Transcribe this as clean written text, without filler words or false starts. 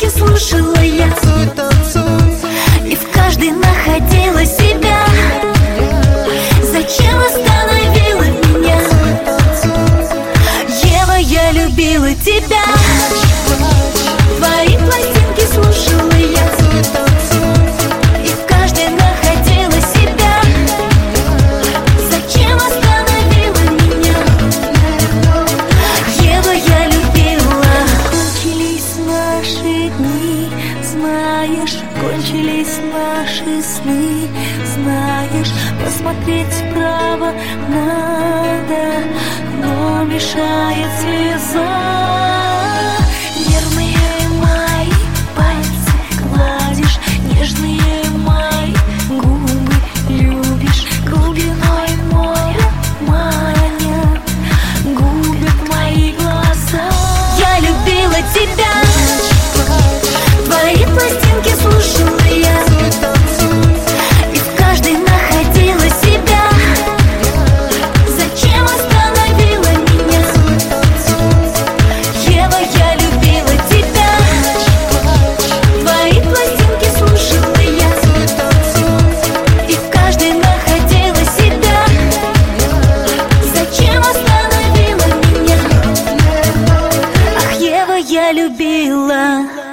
слушала я. Танцуй, танцуй. И в каждой находила себя. Зачем остановила меня? Ева, я любила тебя. Твои пластинки слушала я. И в каждой находила себя. Зачем остановила меня? Ева, я любила. Кончились наши дни, знаешь, кончились наши сны, знаешь, посмотреть вправо надо, но мешает слеза. Нервные мои пальцы гладишь, нежные мои губы любишь, глубиной моря маня губят мои глаза. Я любила тебя. Твои пластинки слушала я. И в каждой находила себя. Зачем остановила меня? Ева, я любила тебя. Твои пластинки слушала я. И в каждой находила себя. Зачем остановила меня? Ах, Ева, я любила.